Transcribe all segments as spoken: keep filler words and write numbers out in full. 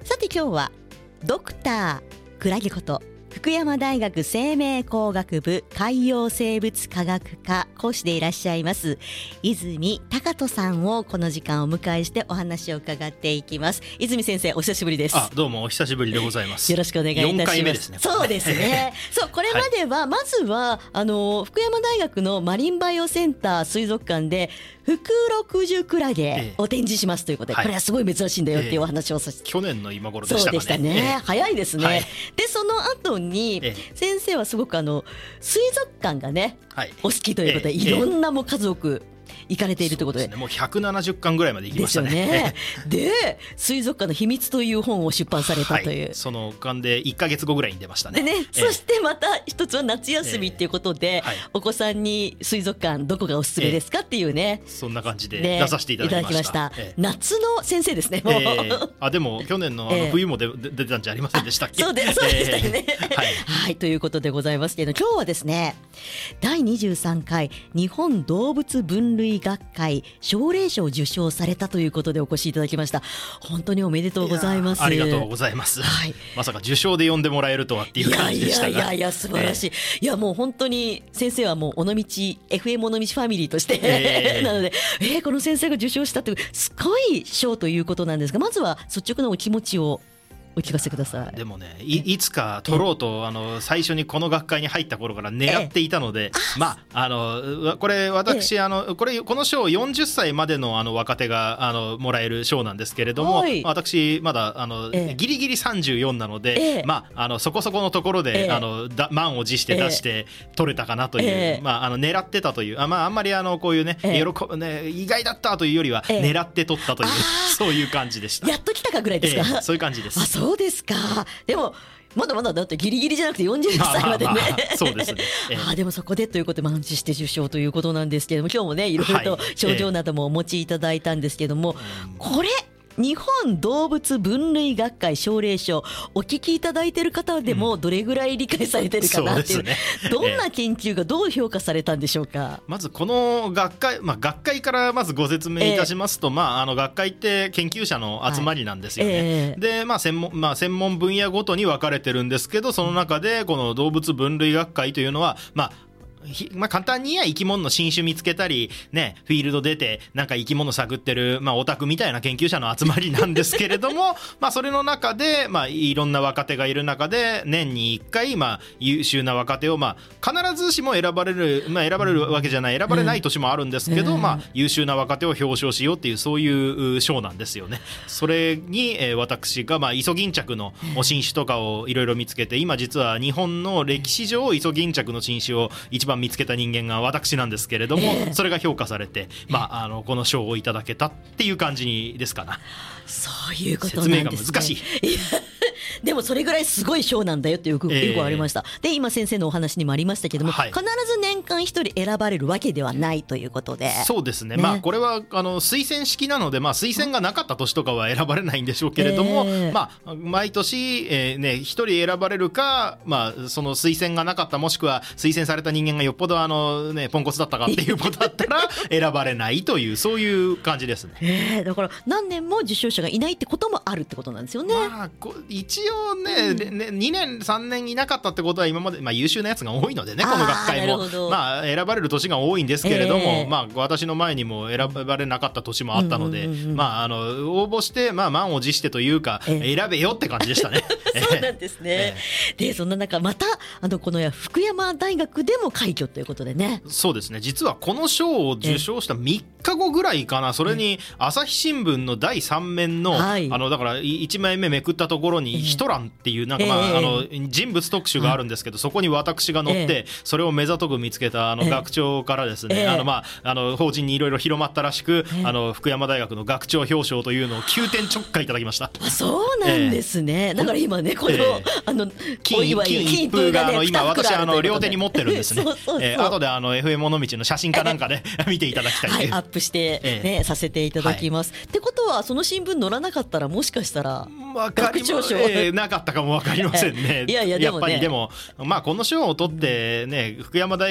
さて今日はドクタークラゲこと福山大学生命工学部海洋生物科学科講師でいらっしゃいます泉貴人さんをこの時間をお迎えしてお話を伺っていきます。泉先生、お久しぶりです。 あ、どうもお久しぶりでございます。 よろしくお願いいたします。 よんかいめですね。 そうですねそう、これまではまずはあの福山大学のマリンバイオセンター水族館でフクロクジュクラゲを展示しますということで、 はい、 これはすごい珍しいんだよっていうお話をさせて、 えー、去年の今頃でしたかね。 そうでしたね、えー、早いですね、はい、でその後に、えー、先生はすごくあの水族館がね、はい、お好きということで、えー、いろんなもう数多く行かれているということで、 そうですね、もうひゃくななじゅっかんぐらいまで行きましたね。 ですよねで水族館の秘密という本を出版されたという、はい、 その間でいっかげつごぐらいに出ましたね。 でね、 えー、 そしてまた一つは夏休みっていうことで、えーはい、お子さんに水族館どこがおすすめですかっていうね、 えー、そんな感じで出させていただきました。 ましたえー、夏の先生ですねもう、えー、 あでも去年のあの冬も出、えー、出てたんじゃありませんでしたっけ。 そうで、そうでしたよね、えーはいはい、ということでございますけど、今日はですねだいにじゅうさんかい日本動物分類学会奨励賞を受賞されたということでお越しいただきました。本当におめでとうございます。 ありがとうございます、はい、まさか受賞で呼んでもらえるとはっていう感じでしたが、 いやいやいや素晴らしい、えー、いやもう本当に先生はもう尾道 エフエム 尾道ファミリーとして、えー、なので、えー、この先生が受賞したというすごい賞ということなんですが、まずは率直なお気持ちをお聞かせください。 でもね い, いつか取ろうとあの最初にこの学会に入った頃から狙っていたので、まああのこれ私あのこれこの賞よんじゅっさいまでのあの若手があのもらえる賞なんですけれども、私まだあのギリギリさんじゅうよんなので、まああのそこそこのところであのだ満を持して出して取れたかなという、まああの狙ってたという、あまああんまりあのこういうね喜ぶね意外だったというよりは狙って取ったというそういう感じでした。 やっと来たかぐらいですか。 えー、そういう感じです。 あ、そうですか。でもまだまだだってギリギリじゃなくてよんじゅっさいまでね、まあまあまあそうですね、えー、あでもそこでということで満を持して受賞ということなんですけれども、今日もねいろいろと賞状などもお持ちいただいたんですけども、はいえー、これ日本動物分類学会奨励賞お聞きいただいている方でもどれぐらい理解されてるかなっていう、うんね、どんな研究がどう評価されたんでしょうか。 まずこの学会、まあ、学会からまずご説明いたしますと、えーまあ、あの学会って研究者の集まりなんですよね、はいえーでまあ 専門まあ、専門分野ごとに分かれてるんですけど、その中でこの動物分類学会というのはまあまあ、簡単には生き物の新種見つけたり、ね、フィールド出てなんか生き物探ってる、まあ、オタクみたいな研究者の集まりなんですけれどもまあそれの中で、まあ、いろんな若手がいる中で年にいっかい、まあ、優秀な若手を、まあ、必ずしも選ばれる、まあ、選ばれるわけじゃない選ばれない年もあるんですけど、まあ、優秀な若手を表彰しようっていうそういう賞なんですよね。それに、えー、私が、まあ、イソギンチャクの新種とかをいろいろ見つけて、今実は日本の歴史上イソギンチャクの新種を一番見つけた人間が私なんですけれども、えー、それが評価されて、まあ、あのこの賞をいただけたっていう感じですかな。 そういうことなんですね。 説明が難しいでもそれぐらいすごい賞なんだよってよく、よくありました。で今先生のお話にもありましたけども、はい、必ず年間一人選ばれるわけではないということで。 そうですね、ね、まあこれはあの推薦式なので、まあ、推薦がなかった年とかは選ばれないんでしょうけれども、えーまあ、毎年、えーね、一人選ばれるか、まあ、その推薦がなかったもしくは推薦された人間がよっぽどあの、ね、ポンコツだったかっていうことだったら選ばれないというそういう感じですね、 えー、だから何年も受賞者がいないってこともあるってことなんですよね。 まあ、こ一応ね、うんね、にねんさんねんいなかったってことは今まで、まあ、優秀なやつが多いのでね、この学会も、まあ、選ばれる年が多いんですけれども、えーまあ、私の前にも選ばれなかった年もあったので、まあ、あの応募して、まあ、満を持してというか、えー、選べよって感じでしたねそうなんですね、えー、でそんな中またあのこの福山大学でも快挙ということでね。 そうですね、実はこの賞を受賞したみっかごぐらいかな、それに朝日新聞のだいさん面の、はい、あのだからいちまいめめくったところにヒトランっていうなんか、まあえー、あの人物特集があるんですけど、そこに私が載って、えー、それを目ざとく見つけたあの学長からですね、えー、あのまああの法人にいろいろ広まったらしく、えー、あの福山大学の学長表彰というのを急転直下いただきました。 あ、そうなんですね、えー、だから今ねこの、えー、あの金一封があの今私あの両手に持ってるんですね。そうそうそう、えー、後であの エフエム 尾道の写真かなんかで見ていただきたい、 はい、アップして、ねえー、させていただきます、はい、ってことはその新聞載らなかったらもしかしたら学長賞、 えー、なかったかも分かりませんね。 いやいやでもね、 やっぱりでも、まあ、この賞を取って、ね、福山大学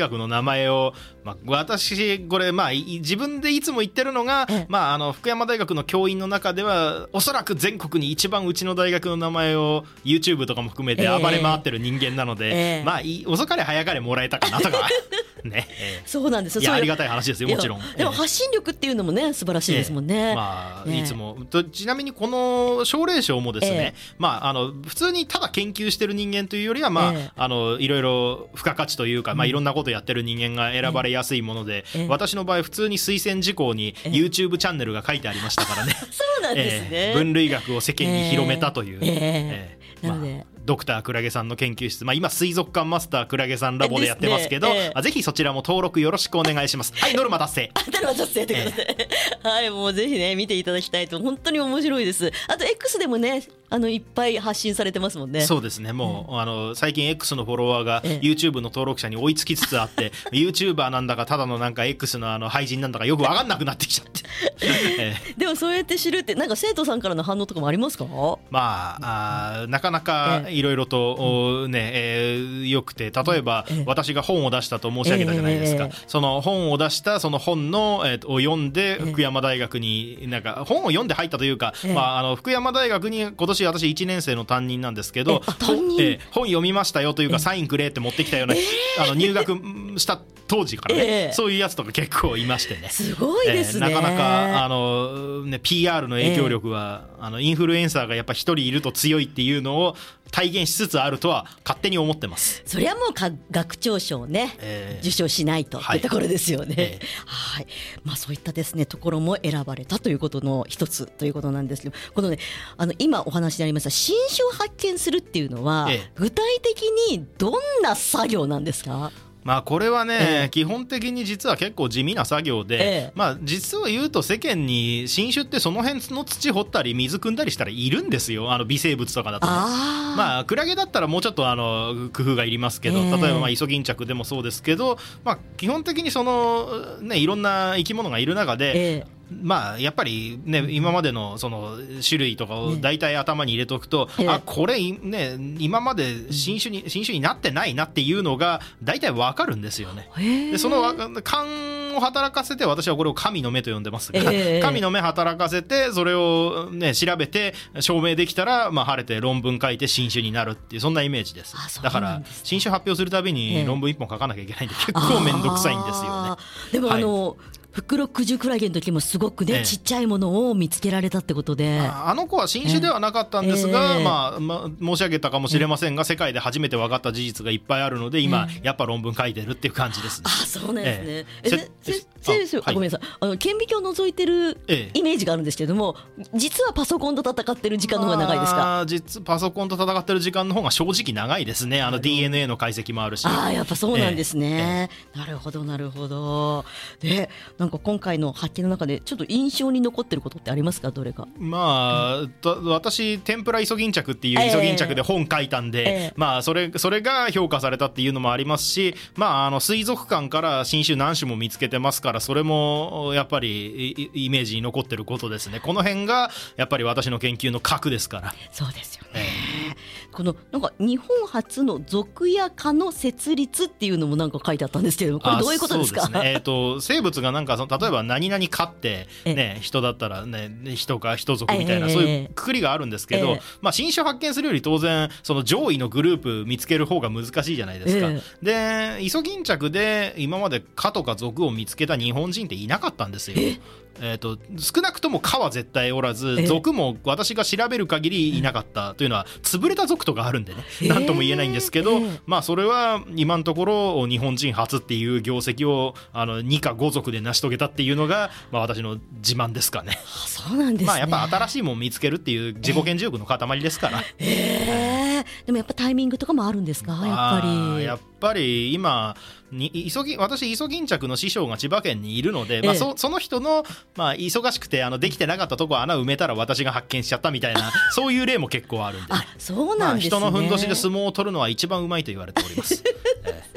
学の名前を、まあ、私これ、まあ、自分でいつも言ってるのが、まあ、あの福山大学の教員の中ではおそらく全国に一番うちの大学の名前を YouTube とかも含めて暴れ回ってる人間なので、えー、まあ遅かれ早かれもらえたかなとかね、えー、 そうなんですよ。 いやありがたい話ですよもちろん。 でも発信力っていうのもね素晴らしいですもんね、 えーまあ、いつもとちなみにこの奨励賞もですね、えーまあ、あの普通にただ研究してる人間というよりは、まあえー、あのいろいろ付加価値というか、まあ、いろんなことやってる人間が選ばれやすいもので、えー、私の場合普通に推薦事項に YouTube チャンネルが書いてありましたからね、えー、 そうなんですね、 えー、分類学を世間に広めたという、えーえーなので、 まあドクタークラゲさんの研究室、まあ、今水族館マスタークラゲさんラボでやってますけど、ねえー、ぜひそちらも登録よろしくお願いします。はい、ノルマ達成ノルマ達成ということで、えー、はいもうぜひね見ていただきたいと本当に面白いです。あと X でもねあのいっぱい発信されてますもんね。 そうですねもう、えー、あの最近 X のフォロワーが YouTube の登録者に追いつきつつあって、えー、YouTuber なんだかただのなんか X のあの廃人なんだかよく分かんなくなってきちゃって、 えー、でもそうやって知るってなんか生徒さんからの反応とかもありますか？ まあ、あなかなかいろいろと、えーねえー、よくて例えば、えー、私が本を出したと申し上げたじゃないですか、えー、その本を出したその本の、えー、を読んで福山大学になんか本を読んで入ったというか、えーまあ、あの福山大学に今年私いちねん生の担任なんですけど、 担任、 えー、本読みましたよというかサインくれって持ってきたような、えー、あの入学した当時からね、えー、そういうやつとか結構いましてねすごいですね、 えー、なかなかあの、ね、ピーアール の影響力は、えー、あのインフルエンサーがやっぱ一人いると強いっていうのを体現しつつあるとは勝手に思ってます。 それはもうか学長賞をね、えー、受賞しないと、はい、ってところですよね、えーはいまあ、そういったですねところも選ばれたということの一つということなんですけどこのねあの今お話にありました新種を発見するっていうのは、えー、具体的にどんな作業なんですか？ まあこれはね、えー、基本的に実は結構地味な作業で、 えー、 まあ実を言うと世間に新種ってその辺の土掘ったり水汲んだりしたらいるんですよあの微生物とかだとね。 あまあクラゲだったらもうちょっとあの工夫がいりますけど、えー、例えばまあイソギンチャクでもそうですけど、まあ基本的にそのねいろんな生き物がいる中で、えーまあやっぱりね今までのその種類とかを大体頭に入れておくと、ね、あこれね今まで新種に新種になってないなっていうのが大体わかるんですよね。でその勘を働かせて私はこれを神の目と呼んでますが、神の目働かせてそれをね調べて証明できたらまあ晴れて論文書いて新種になるっていうそんなイメージです。だから新種発表するたびに論文いっぽん書かなきゃいけないんで結構面倒くさいんですよね。 でもあの、はいフクロクジュクラゲの時もすごくね、ええ、ちっちゃいものを見つけられたってことであ, あの子は新種ではなかったんですが、ええまあまあ、申し上げたかもしれませんが、ええ、世界で初めて分かった事実がいっぱいあるので今、ええ、やっぱ論文書いてるっていう感じですね。 あそうなんですね、ええ、え先生、はい、ごめんなさいあの顕微鏡を覗いてるイメージがあるんですけれども、ええ、実はパソコンと戦ってる時間の方が長いですか？ あ実パソコンと戦ってる時間の方が正直長いですね。あの ディーエヌエー の解析もあるし。 あやっぱそうなんですね、ええ、なるほどなるほど。でなんか今回の発見の中でちょっと印象に残ってることってありますか？どれか。 まあ、うん、私天ぷらイソギンチャクっていうイソギンチャクで本書いたんで、ええまあ、それそれが評価されたっていうのもありますし、まあ、あの水族館から新種何種も見つけてますからそれもやっぱりイメージに残ってることですね。この辺がやっぱり私の研究の核ですから。 そうですよね、えー、このなんか日本初の属野科の設立っていうのもなんか書いてあったんですけれどもこれどういうことですか？ そうですね、えーと、生物がなんかその例えば何々科って、ね、人だったら、ね、人か人族みたいな、えー、そういうくくりがあるんですけど、えーまあ、新種発見するより当然その上位のグループ見つける方が難しいじゃないですか、えー、でイソギンチャクで今まで科とか属を見つけた日本人っていなかったんですよ。ええー、と少なくとも科は絶対おらず属も私が調べる限りいなかったというのは潰れた属とかあるんでね何とも言えないんですけど、えー、まあそれは今のところ日本人初っていう業績をあのにかご属で成し遂げたっていうのが、まあ、私の自慢ですかね。 そうなんですね。 まあやっぱ新しいもの見つけるっていう自己顕示欲の塊ですから、 えーえー、でもやっぱタイミングとかもあるんですか？やっぱりやっぱり今にイソギ私イソギンチャクの師匠が千葉県にいるので、まあ、そ, その人の、まあ、忙しくてあのできてなかったところ穴埋めたら私が発見しちゃったみたいなそういう例も結構あるんで、ね、 あそうなんですね、 まあ、人のふんどしで相撲を取るのは一番うまいと言われております、えーそ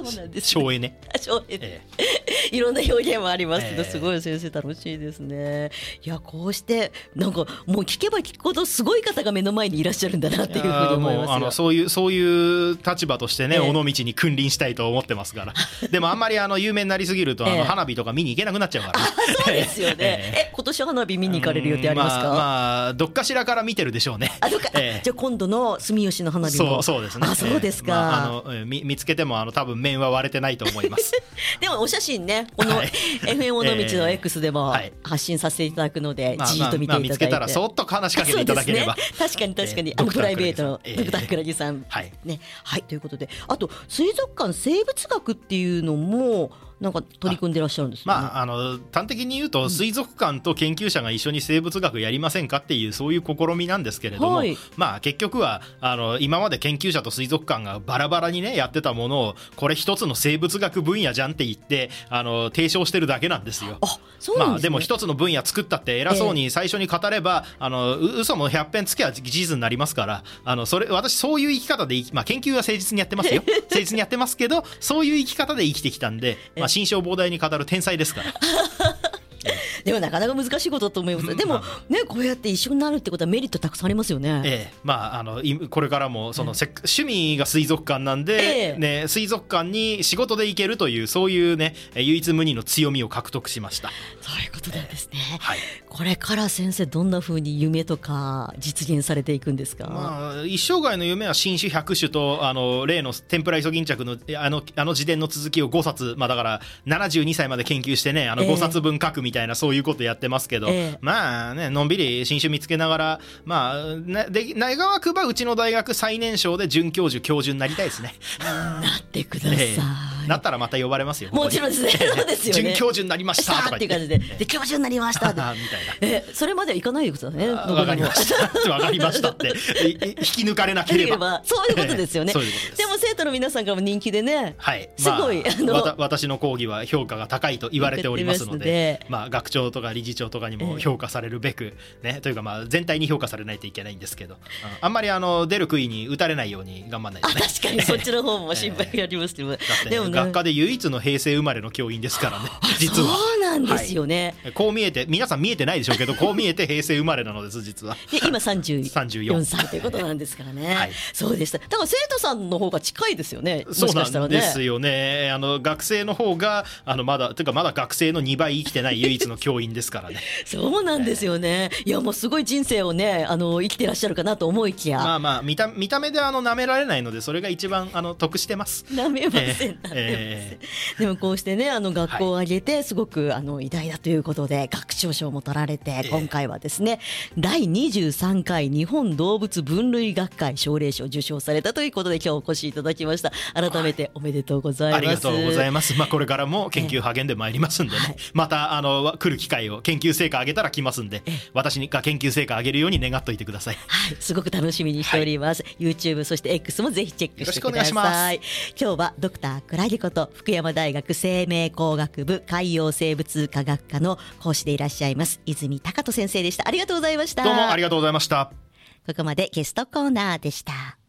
ですそうなんですね省エネ省エネ、 えいろんな表現もありますけど、 ええすごい先生楽しいですね。いやこうしてなんかもう聞けば聞くほどすごい方が目の前にいらっしゃるんだなっていうふうに思いもうますよ。 あのそういうそういう立場としてね、 ええ尾道に君臨したいと思ってますからでもあんまりあの有名になりすぎるとあええの花火とか見に行けなくなっちゃうから、ね、 そうですよね。 ええ今年花火見に行かれる予定ありますか？ まあ、まあどっかしらから見てるでしょうね。 あどっか、 ええじゃあ今度の住吉の花火もそうそうですね。 あそうですか。 ええまあ、あのえ見見つけてもあの多分面は割れてないと思いますでもお写真ねこのはいエフエム 尾道の X でもはい発信させていただくので、 まあじーっと見ていただいて、 まあまあ見つけたらそっと話しかけていただければ、 そうですね、確かに確かに、 えーあのプライベートのドクタードクター倉木さん、 はいね、はいということで、あと水族館生物学っていうのもなんか取り組んでらっしゃるんですよね。 まあ、あの端的に言うと水族館と研究者が一緒に生物学やりませんかっていうそういう試みなんですけれども、 はい、 まあ、結局はあの今まで研究者と水族館がバラバラにねやってたものをこれ一つの生物学分野じゃんって言ってあの提唱してるだけなんですよ。 あそうなんですね。 まあ、でも一つの分野作ったって偉そうに最初に語れば、えー、あのう嘘もひゃっぺんつけば事実になりますから、あのそれ私そういう生き方で、まあ、研究は誠実にやってますよ誠実にやってますけどそういう生き方で生きてきたんで、まあ、心象膨大に語る天才ですからでもなかなか難しいことだと思います。でもねこうやって一緒になるってことはメリットたくさんありますよね。 ええ、まああのこれからもその、せ趣味が水族館なんで、 ええね、水族館に仕事で行けるというそういうね唯一無二の強みを獲得しました。 そういうことなんですね。 ええはい、 これから先生どんな風に夢とか実現されていくんですか？ まあ、一生涯の夢は新種ひゃく種とあの例の天ぷらイソギンチャクのあのあの自伝の続きをごさつ、まあ、だからななじゅうにさいまで研究してねあのごさつぶん書くみたいな、ええ、そういうことやってますけど、ええ、まあねのんびり新種見つけながら、まあね、で願わくばうちの大学最年少で准教授教授になりたいですね。 なってください、ええ、なったらまた呼ばれますよ。 もちろんですね。そうですよね。 准教授になりましたとか言ってっていう感じで、で教授になりましたってみたいな。えそれまではいかないでくださいね。 わかりましたわかりましたって引き抜かれなければそういうことですよね。 そういうことです。 でも生徒の皆さんからも人気でね、 はい、 すごい、 まあ、 あのわた私の講義は評価が高いと言われておりますので、まあ、学長とか理事長とかにも評価されるべく、ね、というかまあ全体に評価されないといけないんですけど、あんまりあの出る杭に打たれないように頑張らないとね。 あ確かにそっちの方も心配がありますけど、 だって、 でもね、 学科で唯一の平成生まれの教員ですからね実は。 そうなんですよね、 はい、こう見えて皆さん見えてないでしょうけどこう見えて平成生まれなのです実は。 で今さんじゅうよんさいということなんですからね、はい、そうでした。だから生徒さんの方が近いですよね。もしかしたらね。 そうなんですよね。あの学生の方があのまだというかまだ学生のにばい生きてない唯一の教員ですからねそうなんですよね、えー、いやもうすごい人生をねあの生きてらっしゃるかなと思いきや、 まあまあ見た見た目であの舐められないのでそれが一番あの得してます。 舐めません、 えー、 舐めません、 えー、でもこうしてねあの学校を挙げてすごくあの偉大だということで学長賞も取られて、えー、今回はですねだいにじゅうさんかい日本動物分類学会奨励賞を受賞されたということで今日お越しいただきました。改めておめでとうございます。 ありがとうございます。まあこれからも研究励んでまいりますんでね、はい、またあの来る機会を研究成果上げたら来ますんで、私が研究成果上げるように願っといてください。 はい、すごく楽しみにしております、はい、YouTube そして X もぜひチェックしてください。 よろしくお願いします。 今日はドクター倉木こと福山大学生命工学部海洋生物科学科の講師でいらっしゃいます泉貴人先生でした。ありがとうございました。 どうもありがとうございました。 ここまでゲストコーナーでした。